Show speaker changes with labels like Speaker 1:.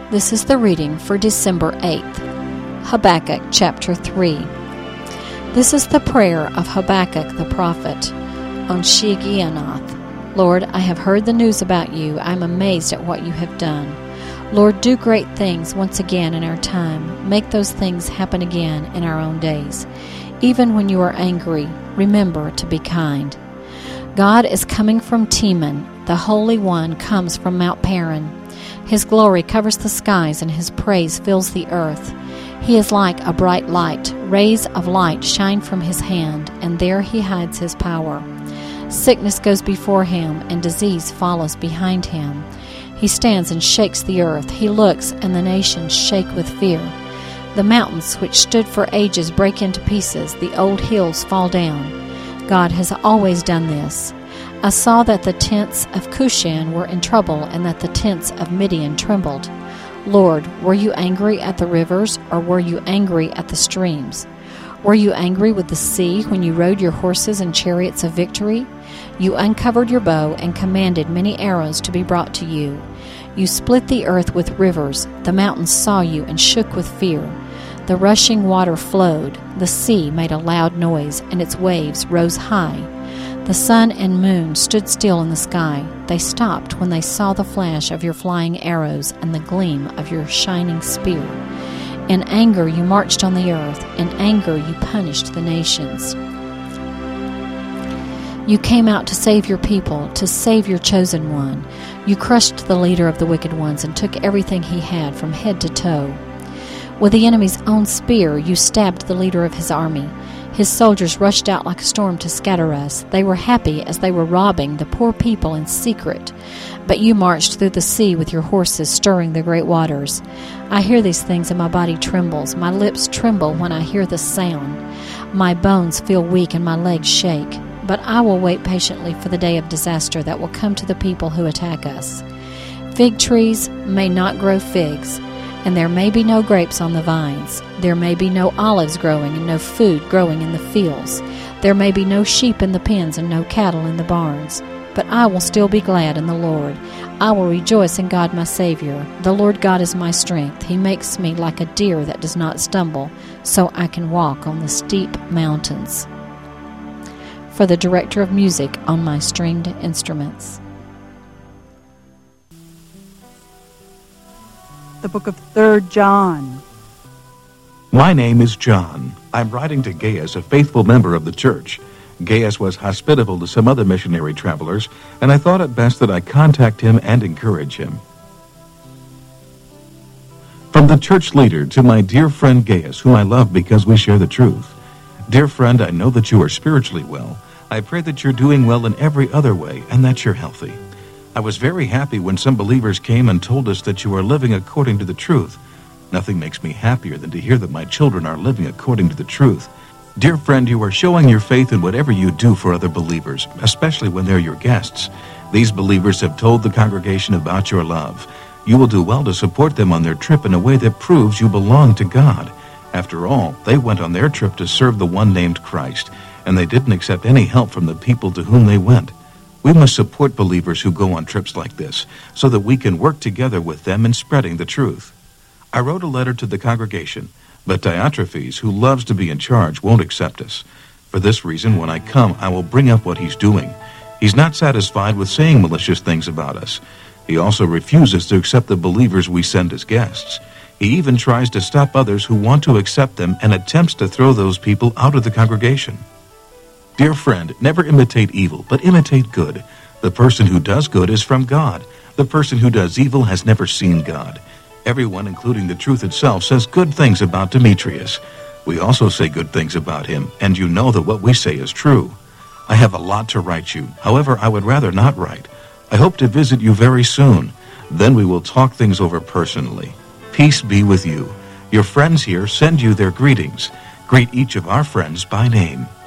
Speaker 1: This is the reading for December 8th, Habakkuk chapter 3. This is the prayer of Habakkuk the prophet on Shigionoth. Lord, I have heard the news about you. I am amazed at what you have done. Lord, do great things once again in our time. Make those things happen again in our own days. Even when you are angry, remember to be kind. God is coming from Teman. The Holy One comes from Mount Paran. His glory covers the skies, and his praise fills the earth. He is like a bright light. Rays of light shine from his hand, and there he hides his power. Sickness goes before him, and disease follows behind him. He stands and shakes the earth. He looks, and the nations shake with fear. The mountains which stood for ages break into pieces. The old hills fall down. God has always done this. I saw that the tents of Cushan were in trouble, and that the tents of Midian trembled. Lord, were you angry at the rivers, or were you angry at the streams? Were you angry with the sea when you rode your horses and chariots of victory? You uncovered your bow and commanded many arrows to be brought to you. You split the earth with rivers. The mountains saw you and shook with fear. The rushing water flowed. The sea made a loud noise, and its waves rose high. The sun and moon stood still in the sky. They stopped when they saw the flash of your flying arrows and the gleam of your shining spear. In anger you marched on the earth. In anger you punished the nations. You came out to save your people, to save your chosen one. You crushed the leader of the wicked ones and took everything he had from head to toe. With the enemy's own spear you stabbed the leader of his army. His soldiers rushed out like a storm to scatter us. They were happy as they were robbing the poor people in secret. But you marched through the sea with your horses, stirring the great waters. I hear these things and my body trembles. My lips tremble when I hear the sound. My bones feel weak and my legs shake. But I will wait patiently for the day of disaster that will come to the people who attack us. Fig trees may not grow figs, and there may be no grapes on the vines. There may be no olives growing and no food growing in the fields. There may be no sheep in the pens and no cattle in the barns. But I will still be glad in the Lord. I will rejoice in God my Savior. The Lord God is my strength. He makes me like a deer that does not stumble, so I can walk on the steep mountains. For the director of music on my stringed instruments.
Speaker 2: The book of 3 John.
Speaker 3: My name is John. I'm writing to Gaius, a faithful member of the church. Gaius was hospitable to some other missionary travelers, and I thought it best that I contact him and encourage him. From the church leader to my dear friend Gaius, whom I love because we share the truth. Dear friend, I know that you are spiritually well. I pray that you're doing well in every other way and that you're healthy. I was very happy when some believers came and told us that you are living according to the truth. Nothing makes me happier than to hear that my children are living according to the truth. Dear friend, you are showing your faith in whatever you do for other believers, especially when they're your guests. These believers have told the congregation about your love. You will do well to support them on their trip in a way that proves you belong to God. After all, they went on their trip to serve the one named Christ, and they didn't accept any help from the people to whom they went. We must support believers who go on trips like this, so that we can work together with them in spreading the truth. I wrote a letter to the congregation, but Diotrephes, who loves to be in charge, won't accept us. For this reason, when I come, I will bring up what he's doing. He's not satisfied with saying malicious things about us. He also refuses to accept the believers we send as guests. He even tries to stop others who want to accept them and attempts to throw those people out of the congregation. Dear friend, never imitate evil, but imitate good. The person who does good is from God. The person who does evil has never seen God. Everyone, including the truth itself, says good things about Demetrius. We also say good things about him, and you know that what we say is true. I have a lot to write you. However, I would rather not write. I hope to visit you very soon. Then we will talk things over personally. Peace be with you. Your friends here send you their greetings. Greet each of our friends by name.